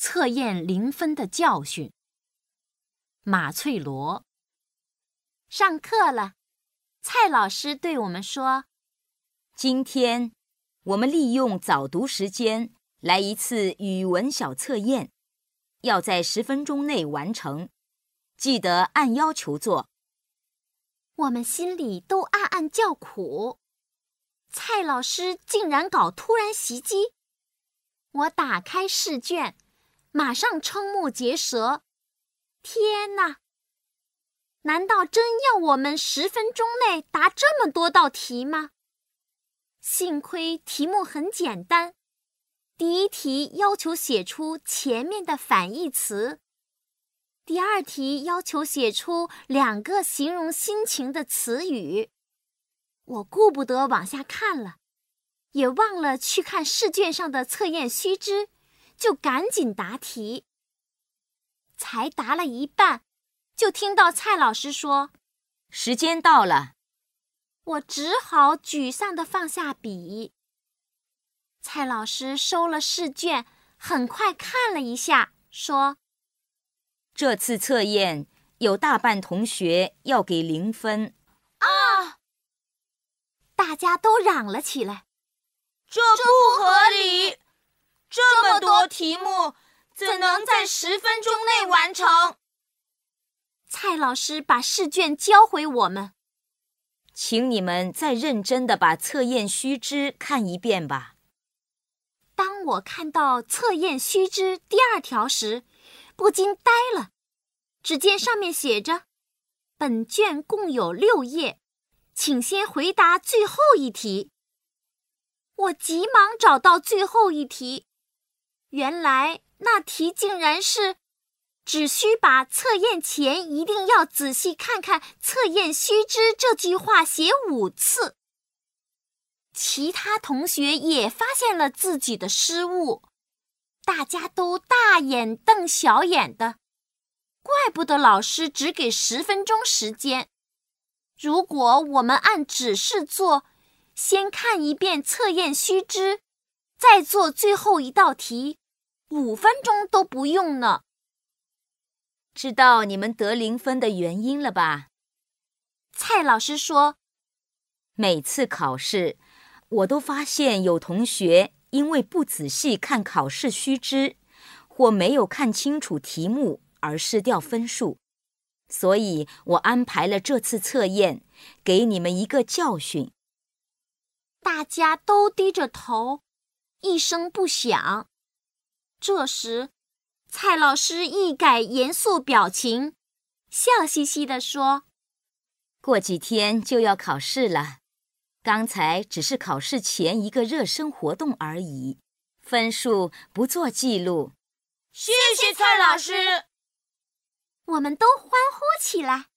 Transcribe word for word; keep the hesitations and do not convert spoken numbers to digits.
测验零分的教训。马翠罗。上课了，蔡老师对我们说， 今天我们利用早读时间来一次语文小测验，要在十分钟内完成，记得按要求做。 我们心里都暗暗叫苦，蔡老师竟然搞突然袭击。我打开试卷，马上瞠目结舌。天哪！难道真要我们十分钟内答这么多道题吗？幸亏题目很简单，第一题要求写出前面的反义词，第二题要求写出两个形容心情的词语。我顾不得往下看了，也忘了去看试卷上的测验须知，就赶紧答题。才答了一半，就听到蔡老师说：“ 时间到了。” 我只好沮丧地放下笔。蔡老师收了试卷，很快看了一下，说：“ 这次测验有大半同学要给零分。” 啊！ 大家都嚷了起来：“ 这不合理！这么多题目，怎能在十分钟内完成？” 蔡老师把试卷交回我们， 请你们再认真地把测验须知看一遍吧。 当我看到测验须知第二条时，不禁呆了。只见上面写着：“本卷共有六页，请先回答最后一题。”我急忙找到最后一题，原来那题竟然是只需把测验前一定要仔细看看测验须知这句话写五次。其他同学也发现了自己的失误，大家都大眼瞪小眼的，怪不得老师只给十分钟时间。如果我们按指示做，先看一遍测验须知，再做最后一道题，五分钟都不用呢。 知道你们得零分的原因了吧？ 蔡老师说， 每次考试，我都发现有同学因为不仔细看考试须知，或没有看清楚题目而失掉分数，所以我安排了这次测验，给你们一个教训。 大家都低着头，一声不响。这时，蔡老师一改严肃表情，笑嘻嘻地说：“ 过几天就要考试了，刚才只是考试前一个热身活动而已，分数不做记录。” 谢谢蔡老师。 我们都欢呼起来。